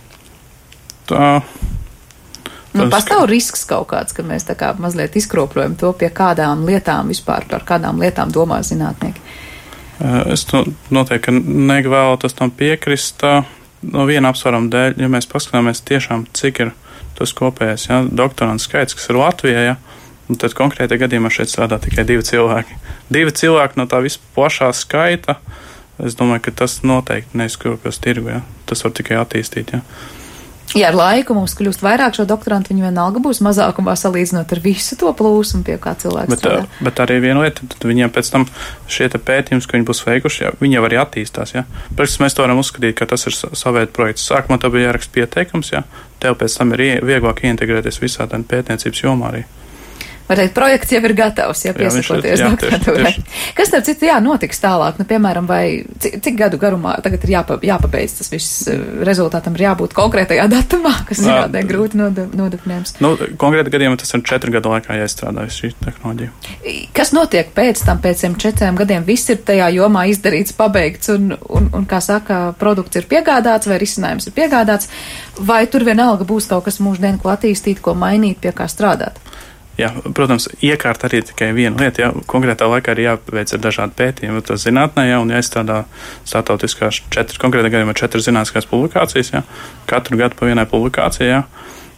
Pastāv risks kaut kāds, ka mēs tā kā mazliet izkropļojam to, pie kādām lietām vispār, par kādām lietām domā zinātnieki. Es noteikti nevēlētos tam piekrist no viena apsvēruma dēļ, ja mēs paskatāmies tiešām, cik ir tas kopējais doktorantu skaits, kas ir Latvijā, un tad konkrētajā gadījumā šeit strādā tikai 2 cilvēki. 2 cilvēki no tā visu plašā skaita, es domāju, ka tas noteikti neizkropļos tirgu, tas var tikai attīstīt, Ja ar laiku mums kļūst vairāk šo doktorantu, viņi vienalga būs mazākumā salīdzinot ar visu to plūsmu, pie kā cilvēks strādā. Bet arī viena lieta, tad viņiem pēc tam šie pētījums, ka viņi būs veikuši, jā, viņi jau arī attīstās. Jā. Praktiski mēs to varam uzskatīt, ka tas ir savērt projekts. Sākumā tā bija jāraksta pieteikums, jā. Tev pēc tam ir vieglāk ieintegrēties visā tā pētniecības jomā arī. Var teikt, projekts jau ir gatavs, ja piesakoties doktorantūrai. Kas starp citu, notiks tālāk? Nu, piemēram, vai cik gadu garumā tagad ir jāpabeidz tas viss, rezultātam ir jābūt konkrētajā datumā, kas zinātnē grūti nodefinējams? Nu, konkrēti gadījumā tas ir 4 gadu laikā jāizstrādā šī tehnoloģija. Kas notiek pēc tam, pēc 4 gadiem? Viss ir tajā jomā izdarīts, pabeigts un kā saka, produkts ir piegādāts vai risinājums ir piegādāts, vai tur vienalga būs kaut kas mūždien, ko attīstīt, ko mainīt, pie kā strādāt? Jā, protams, iekārt arī tikai viena lieta, jā, konkrētā laikā ir jāpaveic ar dažādu pētījumu, tas zinātnē, jā, un jāizstrādā startautiskās 4 zinātniskās publikācijas, jā, katru gadu pa vienai publikācijai, jā,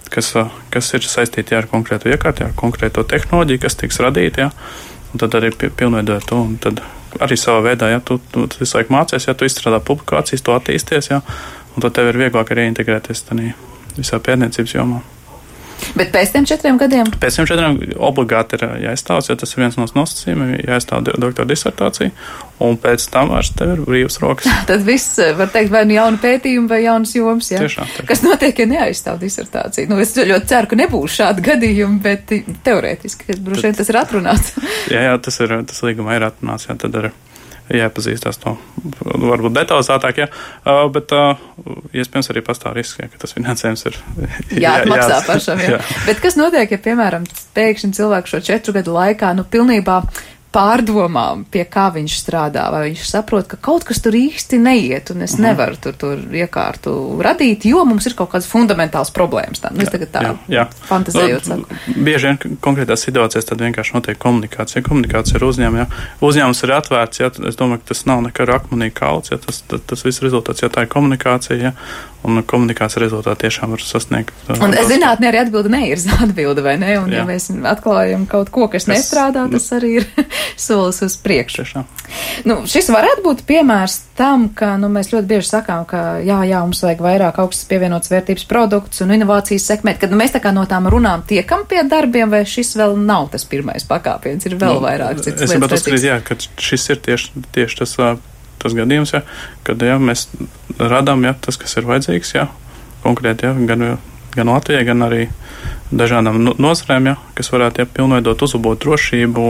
kas ir saistīti ar konkrētu iekārtu, jā, konkrēto tehnoloģiju, kas tiks radīta, jā, un tad arī pilnveidot to, un tad arī savā veidā, jā, tu visu laiku mācies, jā, tu izstrādā publikācijas, tu attīsties, jā, un tad tev ir vieglāk arī integrēties tādā visā pētniecības jomā. Bet pēc tiem 4 gadiem? Pēc tiem 4 obligāti ir jāizstāv, jo tas ir viens no nosacījumiem, jāizstāv doktora disertācija, un pēc tam vairs tev ir brīvas rokas. Tad viss, var teikt, vai nu jauna pētījuma, vai jaunas jomas, jā? Tiešām. Kas notiek, ja neaizstāv disertāciju? Nu, es ļoti ceru, ka nebūs šādi gadījumi, bet teorētiski, droši vien tas ir atrunāts. Jā, tas līgumā ir atrunāts, jā, tad ir jāpazīstās to varbūt detalizētāk, jā, bet iespējams arī pastāv risks, ka tas finansējums ir jāatmaksā pašam, jā. Bet kas notiek, ja, piemēram, pēkšņi cilvēku šo 4 gadu laikā, pilnībā pārdomām, pie kā viņš strādā, vai viņš saprot, ka kaut kas tur īsti neiet, un es nevaru tur iekārtu radīt, jo mums ir kaut kādas fundamentāls problēmas. Tā. Nu, es tagad tā fantazējot saku. Bieži vien konkrētās situācijās tad vienkārši notiek komunikācija. Komunikācija ar uzņēmumu, jā. Uzņēmums ir atvērts, jā. Es domāju, ka tas nav nekā akmenī kalts, jā. Tas viss rezultāts, jā, tā ir komunikācija, jā. Un komunikācija rezultāti tiešām var sasniegt. Un zinātnē arī atbilde ir atbilde, vai ne? Un ja mēs atklājam kaut ko, kas nestrādā, tas arī ir solis uz priekšu. Nu, šis varētu būt piemērs tam, ka mēs ļoti bieži sakām, ka jā, mums vajag vairāk augstas pievienotas vērtības produktus un inovācijas sekmēt, kad mēs tā kā no tām runām tiekam pie darbiem, vai šis vēl nav tas pirmais pakāpiens, ir vēl vairāk citas lietas. Es gribētu uzskatīt, jā, ka šis ir tieši tas gadījums, jā, kad jā, mēs radām jā, tas, kas ir vajadzīgs, jā, konkrēti, jā, gan Latvijai, gan arī dažādām nozarēm, jā, kas varētu jā, pilnveidot, uzlabot drošību,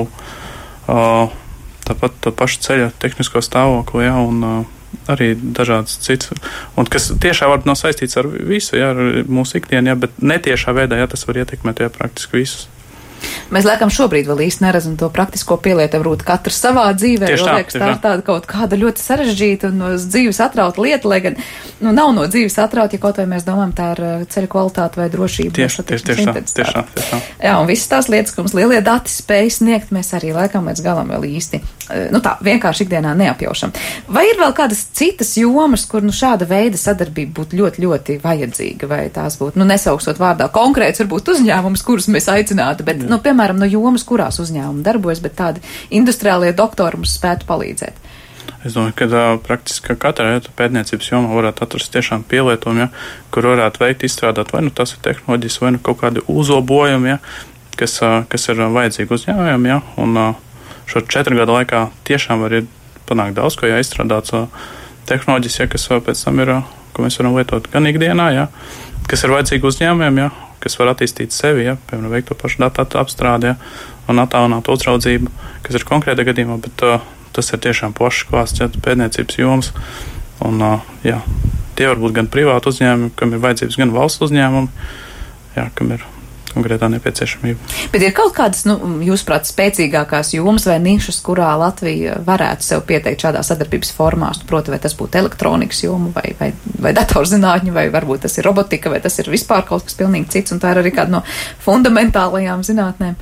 tāpat tā paša ceļa tehnisko stāvokli, jā, un arī dažādas citas, un kas tiešā var nav saistīts ar visu, jā, ar mūsu ikdienu, jā, bet netiešā veidā, jā, tas var ietekmēt, jā, praktiski visus. Mēs laikam šobrīd vēl īsti neredzam to praktisko pielietu, varbūt katrs savā dzīvē, jo liekas tā ir tāda kaut kāda ļoti sarežģīta un no dzīves atrauta lieta, lai gan nav no dzīves atrauta, ja kaut vai mēs domājam tā ir ceļa kvalitāte vai drošība. Tiešām. Jā, un visas tās lietas, ko mums lielie dati spēj sniegt, mēs arī laikam līdz galam vēl īsti, tā vienkārši ikdienā neapjaušam. Vai ir vēl kādas citas jomas, kur šāda veida sadarbība būtu ļoti, ļoti vajadzīga, vai tās būtu, nesaukstot vārdā konkrēts, varbūt uzņēmums, kurus mēs aicinātu, bet piemēram, no jomas, kurās uzņēmumi darbojas, bet tādi industriālie doktori mums spētu palīdzēt? Es domāju, ka praktiski katrā pētniecības jomā varētu atrast tiešām pielietojumu, ja, kur varētu veikt, izstrādāt vai tas ir tehnoloģijas, vai kaut kādi uzlabojumi, ja, kas ir vajadzīgi uzņēmējiem, ja, un šo 4 gadu laikā tiešām var panākt daudz, ko jāizstrādāts tehnoloģijas, ja, kas pēc tam ir, ko mēs varam lietot gan ikdienā, ja, kas ir vajadzīgi uzņēmējiem, ja, kas var attīstīt sevi, ja, piemēram, veikt to pašu datu apstrādi, ja, un attālinātu uzraudzību, kas ir konkrēta gadījumā, bet tas ir tiešām plašs klāsts, ja, pētniecības joms, un jā, tie var būt gan privāti uzņēmumi, kam ir vajadzības, gan valsts uzņēmumi, jā, kam ir konkrētā nepieciešamība. Bet ir kaut kādas, jūsuprāt, spēcīgākās jomas vai nišas, kurā Latvija varētu sev pieteikt šādā sadarbības formās? Proti, vai tas būtu elektronikas joma, vai datorzinātņu, vai varbūt tas ir robotika, vai tas ir vispār kaut kas pilnīgi cits, un tā ir arī kāda no fundamentālajām zinātnēm.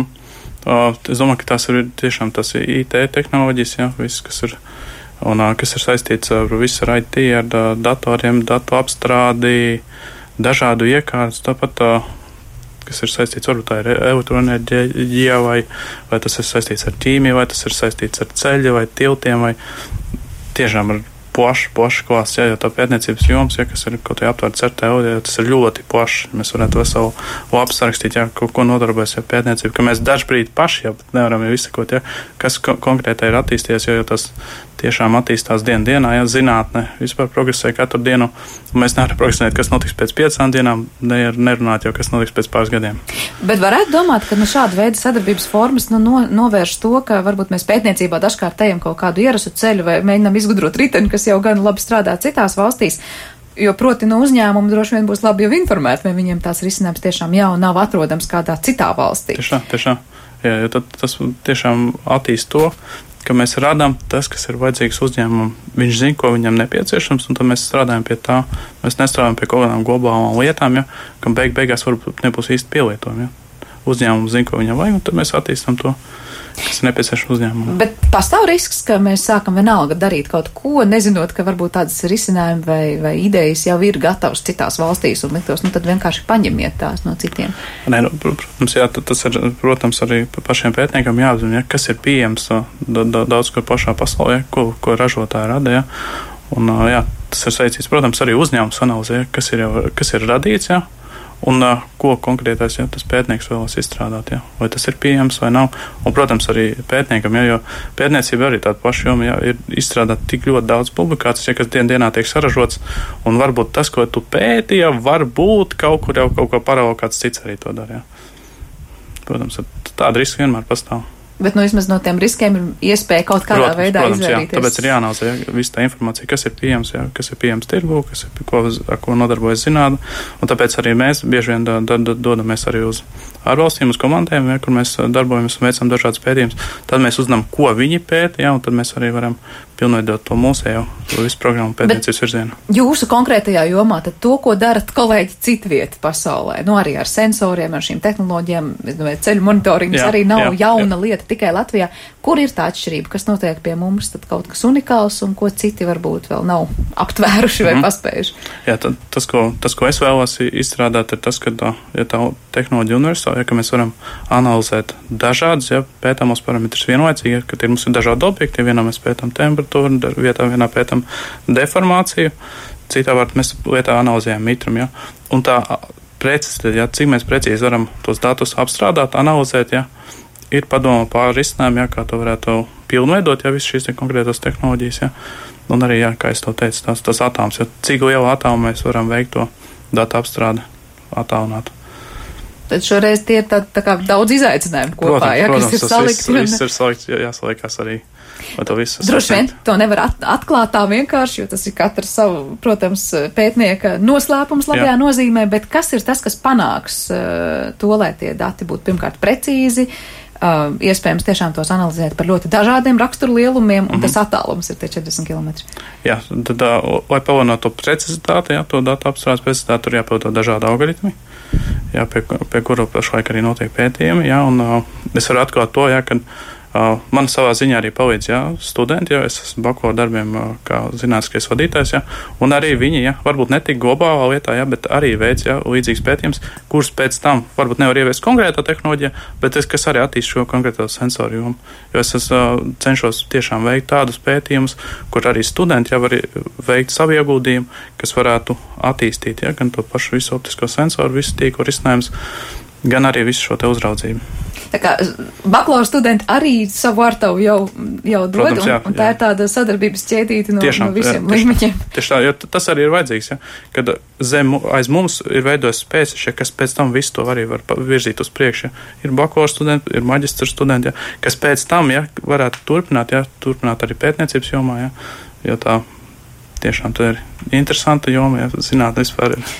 Es domāju, ka tās ir tiešām tas IT tehnoloģijas, jā, viss, kas ir saistīts ar visu ar IT, ar datoriem, datu apstrādi, dažādu iekārtas, tāpat kas ir saistīts varbūt ar elektroenerģiju, vai tas ir saistīts ar ķīmiju, vai tas ir saistīts ar ceļu, vai tiltiem, vai tiešām ar plašs klāsts, jo tā pētniecības joms, kas ir kaut kā aptvērts ar teoriju, tas ir ļoti plašs. Mēs varētu veselu lapu sarakstīt, ko nodarbojas pētniecība, ka mēs dažbrīd paši nevaram jau izsekot, kas konkrētai ir attīstījies, jo tas tiešām attīstās dienā, zinātne vispār progresē katru dienu. Mēs nevaram progresēt, kas notiks pēc 5 dienām, nerunāt jau, kas notiks pēc pāris gadiem. Bet varētu domāt, ka šāda veida sadarbības formas novērš to, ka varbūt mēs pētniecībā dažkārt ejam kaut kādu ierasu ceļu vai mēģinām izgudrot riteni, kas jau gan labi strādā citās valstīs. Jo proti uzņēmumi droši vien būs labi jau informēti, vai viņiem tās risinājums tiešām jau nav atrodams kādā citā valstī. Tiešām. Jā, jo tad tas tiešām attīst to, ka mēs radām tas, kas ir vajadzīgs uzņēmumam. Viņš zina, ko viņam nepieciešams, un tad mēs strādājam pie tā. Mēs nestrādājam pie kaut kādām globālām lietām, kam beigās varbūt nebūs īsti pielietojumi. Uzņēmums zina, ko viņam vajag, un tad mēs attīstam to, kas ir nepieciešams uzņēmumam. Bet pastāv risks, ka mēs sākam vienalga darīt kaut ko, nezinot, ka varbūt tādas risinājumi vai idejas jau ir gatavas citās valstīs un liktos, tad vienkārši paņemiet tās no citiem. Nē, protams, tas ir, protams, arī pašiem pētniekiem jāapzina, kas ir pieejams daudz kur pašā pasaulē, ko ražotāji rada, Un, tas ir saistīts, protams, arī uzņēmums analizē, kas ir radīts, un ko konkrētais tas pētnieks vēlas izstrādāt, vai tas ir pieejams vai nav. Un, protams, arī pētniekam, jo pētniecība arī tāda paša joma, ir izstrādāt tik ļoti daudz publikācijas, kas dienā tiek saražots, un varbūt tas, ko tu pēti, varbūt kaut kur jau kaut ko parauga kāds cits arī to dara. Protams, tāda riska vienmēr pastāv. Bet vismaz no tiem riskiem ir iespēja kaut kādā veidā izvairīties. Tāpēc ir jāanalizē visa tā informācija, kas ir pieejams tirgū, ar ko nodarbojas zinātne. Un tāpēc arī mēs bieži vien dodamies arī uz ārvalstīm, uz komandēm, kur mēs darbojamies un veicam dažādas pētījumus. Tad mēs uzzinām, ko viņi pēta, un tad mēs arī varam pilnveidot to mūsējo visu programmu pētniecības virzienu. Jūsu konkrētajā jomā, tad to, ko darat kolēģi citvieti pasaulē, arī ar sensoriem, ar šīm tehnoloģijām, ceļu monitorings arī nav jauna lieta tikai Latvijā. Kur ir tā atšķirība, kas notiek pie mums, tad kaut kas unikāls un ko citi varbūt vēl nav aptvēruši vai paspējuši? Jā, tas, ko es vēlos izstrādāt, ir tas, ka tā tehnoloģija universāla, ka mēs varam analizēt dažādas pētāmos parametrus vienlaicīgi, ka mums ir dažādi objekti, vienā mēs pētām temperatūru, vienā pētām deformāciju, citā mēs lietā analizējam mitrumu, un tā precizitāte, cik mēs precīzi varam tos datus apstrādāt, analizēt, ir padomā pār risinājumu, kā to varētu pilnveidot, visu šīs konkrētās tehnoloģijas, un arī, kā es to teicu, tas atāms, cik lielu atāmu mēs varam veikt to datu apstrādi attālināt. Tad šoreiz tie ir tā kā daudz izaicinājumu kopā, protams, kas ir salikts. Viss ir salikts, jāsaliekās arī. Droši vien to nevar atklāt tā vienkārši, jo tas ir katra savu, protams, pētnieka noslēpums labajā nozīmē, bet kas ir tas, kas panāks to, lai tie dati būtu pirmkārt precīzi, iespējams tiešām tos analizēt par ļoti dažādiem raksturu lielumiem, un tas attālums ir tie 40 km. Jā, tad, lai palielinātu to precizitāti, to datu apstrādes precizitāti, tur jāpildo dažādi algoritmi, pie kuru pašlaik arī notiek pētījumi, un es varu atklāt to, kad man savā ziņā arī palīdz studenti, es esmu bakalaura darbiem kā zinātniskais vadītājs, un arī viņi, varbūt ne tik globālā lietā, bet arī veids līdzīgs pētījums, kurus pēc tam varbūt nevar ieviest konkrētā tehnoloģija, bet kas arī attīst šo konkrēto sensoru jomu. Jo es cenšos tiešām veikt tādus pētījumus, kur arī studenti var veikt savu ieguldījumu, kas varētu attīstīt, gan to pašu visu optisko sensoru, visu tīklu risinājumus, gan arī visu šo te uzraudzību. Tā kā bakalaura studenti arī savu artavu jau dod, protams, un tā ir tāda sadarbības ķēdīte no visiem līmeņiem. Tieši tā, jo tas arī ir vajadzīgs, kad aiz mums ir veidojas spēcis, kas pēc tam visu to arī var virzīt uz priekšu. Ir bakalaura studenti, ir maģistra studenti, kas pēc tam varētu turpināt arī pētniecības jomā, jo tā tiešām tā ir interesanta joma, zinātne vispār ir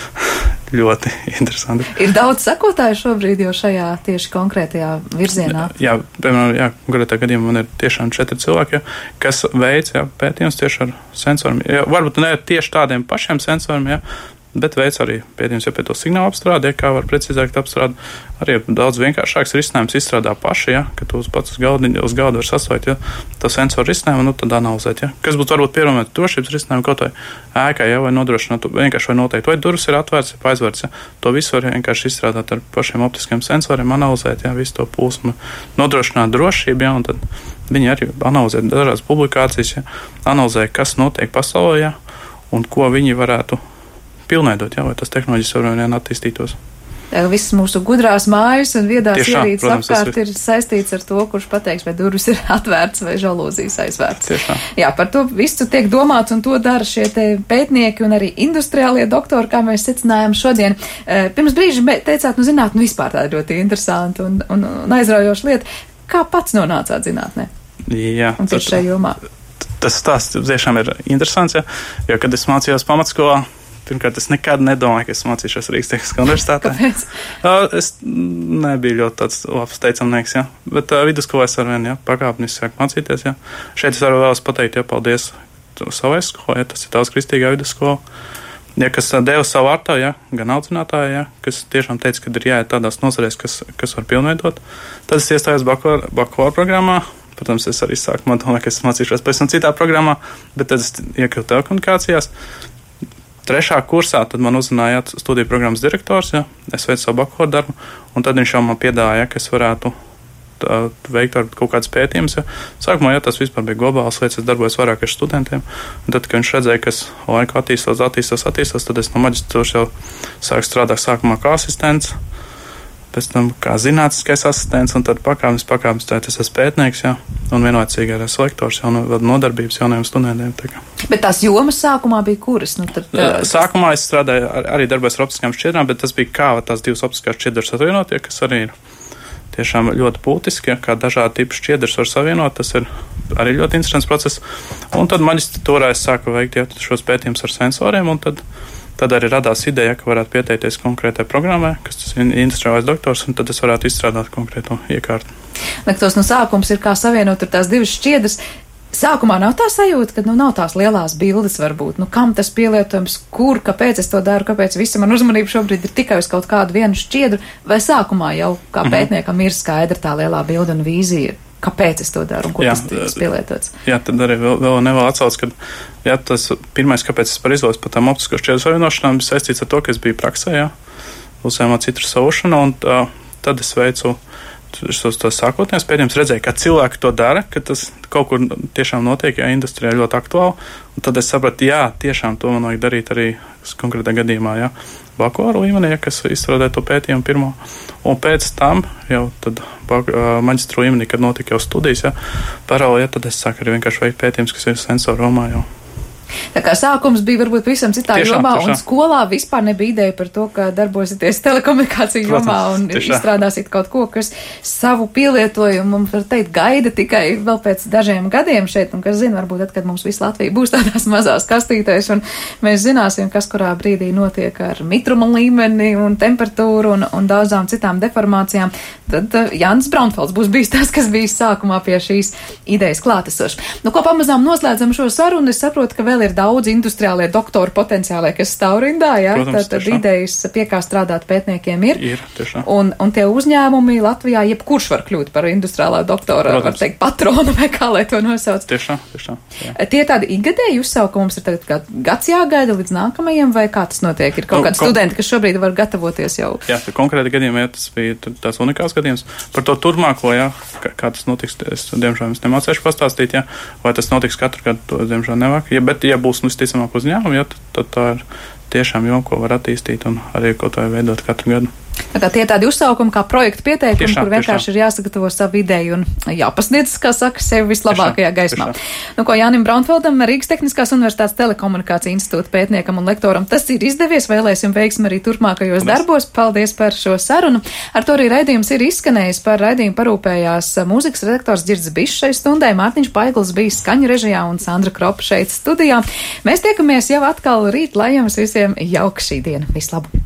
ļoti interesanti. Ir daudz sekotāju šobrīd jau šajā tieši konkrētajā virzienā? Jā, piemēram, konkrētā gadījumā man ir tiešām 4 cilvēki, kas veic pētījums tieši ar sensoriem. Varbūt ne tieši tādiem pašiem sensoriem, bet veic arī pētījums pie to signālu apstrādi, kā var precīzāk apstrādāt. Arī daudz vienkāršāks risinājums izstrādā paši, ka tu pats uz galda var sasveikt to sensoru risinājumu un tad analizēt. Kas būtu varbūt piemērot drošības risinājumu kaut vai ēkai, vai nodrošināt vienkārši vai noteikti, vai durvis ir atvērts, vai aizvērts. To visu var vienkārši izstrādāt ar pašiem optiskiem sensoriem, analizēt, visu to pulsu, nodrošināt drošību, un tad viņi arī analizē dažādas publikācijas, analizē, kas notiek pasaulē, un ko viņi varētu pilnveidot, vai tas tehnoloģijas varbūt attīstītos. Visas mūsu gudrās mājas un viedās ierīces apkārt ir saistīts ar to, kurš pateiks, vai durvis ir atvērts vai žalūzijas aizvērts. Jā, par to visu tiek domāts un to dara šie te pētnieki un arī industriālie doktori, kā mēs secinājām šodien. Pirms brīža teicāt, zinātne vispār tā ir ļoti interesanta un aizraujoša lieta. Kā pats nonācāt zinātnē? Jā. Un tieši šajā jomā? Tas stāsts tiešām ir interesants, jo, kad es mācījos pamatskolā, pirmkārt, es nekad nedomāju, ka es mācīšos Rīgas Tehniskā universitātē. Kāpēc? Es nebiju ļoti tāds labs teicamnieks, bet vidusskolā es arvien pakāpeniski sāku mācīties. Šeit es varu vēlas pateikt, paldies savai skolai, tas ir tās kristīgā vidusskola. Kas deva savu vārtā, gan audzinātāji, kas tiešām teica, ka ir jāiet tādās nozarēs, kas var pilnveidot. Tad es iestājos bakalaura programmā. Protams, es arī sākumā domāju, ka es mācīšos pavisam citā programmā, bet tad es iekļuvu telekomunikācijās. 3. kursā tad man uzrunāja studiju programmas direktors, es veicu savu bakalaura darbu, un tad viņš jau man piedāvāja, ka es varētu veikt kaut kādas pētījumus. Sākumā, tas vispār bija globāls lietas, es darbojos vairāk ar studentiem, un tad, kad viņš redzēja, ka es laiku attīstos, tad es no maģistratūras jau sāku strādāt sākumā kā asistents, pēc tam kā zinātniskais asistents, un tad pakāpes tad es esmu pētnieks, un vienlaicīgi arī lektors, vēl nodarbības jaunajiem studentiem. Bet tās jomas sākumā bija kuras? Sākumā es strādāju, arī darbojos ar optiskām šķiedrām, bet tas bija kā tās divas optiskās šķiedras savienot, kas arī ir tiešām ļoti būtiski, kā dažādi tipi šķiedras var savienot, tas ir arī ļoti interesants process. Un tad maģistratūrā es sāku veikt šos pētījumus ar sensoriem, un tad arī radās ideja, ka varētu pieteikties konkrētai programmai, kas tas ir industriālais doktors, un tad es varētu izstrādāt konkrēto iekārtu. Lektos no sākums ir kā savienot ar tās divas šķiedras. Sākumā nav tā sajūta, ka nav tās lielās bildes varbūt, kam tas pielietojums, kur, kāpēc es to daru, kāpēc visa man uzmanība šobrīd ir tikai uz kaut kādu vienu šķiedru, vai sākumā jau kā pētniekam ir skaidra tā lielā bilde un vīzija, kāpēc es to daru un kur tas tiks pielietots. Jā, tad arī vēl atsauc, ka tas pirmais, kāpēc es par izvēles par tām optisko šķiedru savienošanām, bija saistīts ar to, ka es biju praksē, uzsēmā citru saušanu, un tad es veicu tos sākotnējos pētījumus, redzēju, kā cilvēki to dara, ka tas kaut kur tiešām notiek, industrijā ļoti aktuāli, un tad es sapratu, tiešām to man vajag darīt arī konkrētā gadījumā, bakalaura līmenī, kas izstrādāja to pētījumu pirmo, un pēc tam jau tad maģistra līmenī, kad notika jau studijas, paralēli, tad es sāku arī vienkārši veikt pētījumus, kas ir sensoru jomā jau. Tā kā sākums bija varbūt visam citā jomā, un skolā vispār nebija ideja par to, ka darbosieties telekomunikāciju jomā un izstrādāsiet kaut ko, kas savu pielietojumu mums, var teikt, gaida tikai vēl pēc dažiem gadiem šeit, un kas zina, varbūt tad, kad mums visa Latvija būs tādās mazās kastītēs, un mēs zināsim, kas kurā brīdī notiek ar mitruma līmeni un temperatūru un daudzām citām deformācijām, tad Jānis Braunfelds būs bijis tas, kas bija sākumā pie šīs idejas klātesošs. Ko pamazām noslēdzam šo sarunu, es saprotu, ka vēl ir daudz industriālie doktoru potenciālai, kas stāv rindā, tad idejas, pie kā strādāt pētniekiem ir un tie uzņēmumi Latvijā jebkurš var kļūt par industriālā doktora, var teikt, patronu vai kā lai to nosauc. Tiešām. Tie tādi ikgadēji uzsaukumi, mums ir tagad kā gads jāgaida līdz nākamajam, vai kā tas notiek? Ir kaut kādi studenti, kas šobrīd var gatavoties jau. Jā, konkrēti gadījumā, tas bija tāds unikāls gadījums. Par to turpmāko, kā tas notiks, es diemžēl nemācēšu pastāstīt, vai tas notiks katru gadu, to diemžēl nevāk. Bet, ja būs visticamāk uzņēmumi, tad tā ir tiešām joma, ko var attīstīt un arī kaut vai veidot katru gadu. Tie tādi uzsaukumi kā projektu pieteikumi, kur vienkārši ir jāsagatavo savu ideju un jāpasniedz, kā saka, sevi vislabākajā gaismā. Jānim Braunfeldam, Rīgas Tehniskās universitātes telekomunikāciju institūta pētniekam un lektoram, tas ir izdevies, vēlēsim veiksmi arī turpmākajos darbos. Paldies par šo sarunu. Ar to arī raidījums ir izskanējis. Par raidījumu parūpējās mūzikas redaktors Dzirds Bišs šai stundai, Mārtiņš Paigls bija skaņu režijā un Sandra Kropa šeit studijā. Mēs tiekamies jau atkal rīt, lai jums visiem jauka šī diena. Vislabāk!